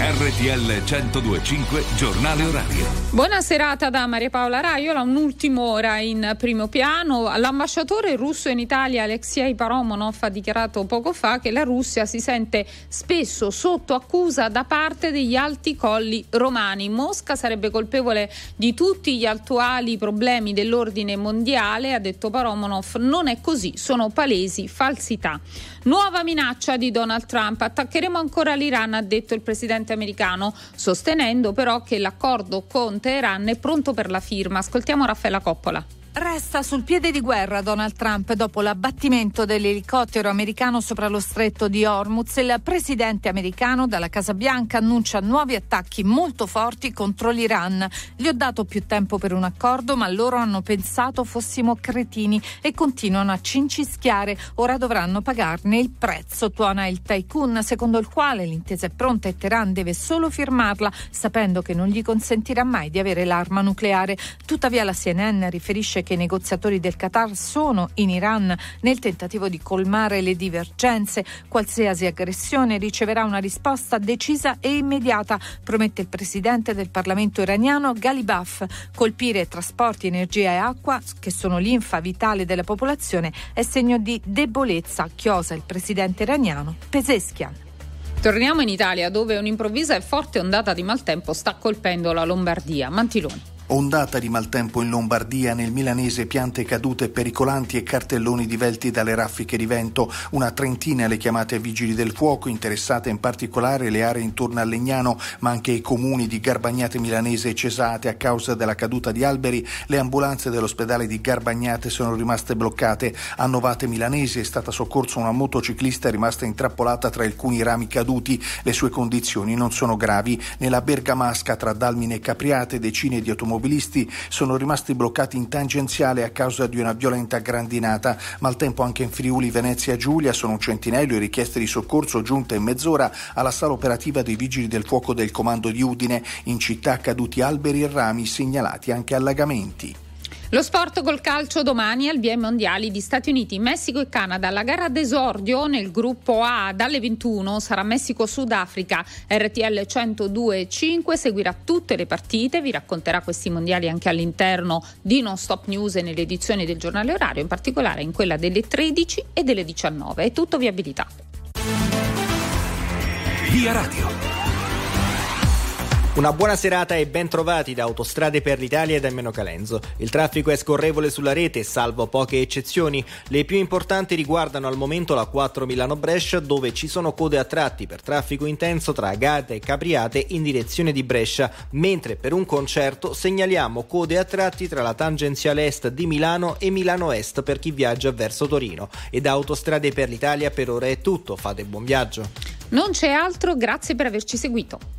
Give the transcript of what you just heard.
RTL 102.5 Giornale Orario. Buona serata da Maria Paola Raiola. Un'ultim'ora in primo piano. L'ambasciatore russo in Italia Alexei Paramonov ha dichiarato poco fa che la Russia si sente spesso sotto accusa da parte degli alti colli romani. Mosca sarebbe colpevole di tutti gli attuali problemi dell'ordine mondiale, ha detto Paramonov. Non è così, sono palesi falsità. Nuova minaccia di Donald Trump: attaccheremo ancora l'Iran, ha detto il presidente americano, sostenendo però che l'accordo con Teheran è pronto per la firma. Ascoltiamo Raffaella Coppola. Resta sul piede di guerra Donald Trump dopo l'abbattimento dell'elicottero americano sopra lo stretto di Hormuz. Il presidente americano dalla Casa Bianca annuncia nuovi attacchi molto forti contro l'Iran. Gli ho dato più tempo per un accordo, ma loro hanno pensato fossimo cretini e continuano a cincischiare. Ora dovranno pagarne il prezzo, tuona il tycoon, secondo il quale l'intesa è pronta e Teheran deve solo firmarla, sapendo che non gli consentirà mai di avere l'arma nucleare. Tuttavia la CNN riferisce che i negoziatori del Qatar sono in Iran nel tentativo di colmare le divergenze. Qualsiasi aggressione riceverà una risposta decisa e immediata, promette il presidente del Parlamento iraniano Ghalibaf. Colpire trasporti, energia e acqua, che sono linfa vitale della popolazione, è segno di debolezza, chiosa il presidente iraniano Pezeshkian. Torniamo in Italia, dove un'improvvisa e forte ondata di maltempo sta colpendo la Lombardia. Mantiloni. Ondata di maltempo in Lombardia, nel milanese piante cadute pericolanti e cartelloni divelti dalle raffiche di vento. Una trentina le chiamate vigili del fuoco, interessate in particolare le aree intorno a Legnano, ma anche i comuni di Garbagnate Milanese e Cesate. A causa della caduta di alberi, le ambulanze dell'ospedale di Garbagnate sono rimaste bloccate. A Novate Milanese è stata soccorsa una motociclista rimasta intrappolata tra alcuni rami caduti. Le sue condizioni non sono gravi. Nella Bergamasca, tra Dalmine e Capriate, decine di automobilisti sono rimasti bloccati in tangenziale a causa di una violenta grandinata. Maltempo anche in Friuli Venezia Giulia, sono un centinaio le richieste di soccorso giunte in mezz'ora alla sala operativa dei vigili del fuoco del comando di Udine. In città caduti alberi e rami, segnalati anche allagamenti. Lo sport col calcio domani al via ai mondiali di Stati Uniti, Messico e Canada. La gara d'esordio nel gruppo A dalle 21 sarà Messico-Sudafrica. RTL 102.5 seguirà tutte le partite, vi racconterà questi mondiali anche all'interno di Non Stop News e nelle edizioni del giornale orario, in particolare in quella delle 13 e delle 19. È tutto viabilità. Via Radio. Una buona serata e ben trovati da Autostrade per l'Italia e da Meno Calenzo. Il traffico è scorrevole sulla rete, salvo poche eccezioni. Le più importanti riguardano al momento la 4 Milano-Brescia, dove ci sono code a tratti per traffico intenso tra Agate e Capriate in direzione di Brescia, mentre per un concerto segnaliamo code a tratti tra la tangenziale est di Milano e Milano Est per chi viaggia verso Torino. E da Autostrade per l'Italia per ora è tutto, fate buon viaggio. Non c'è altro, grazie per averci seguito.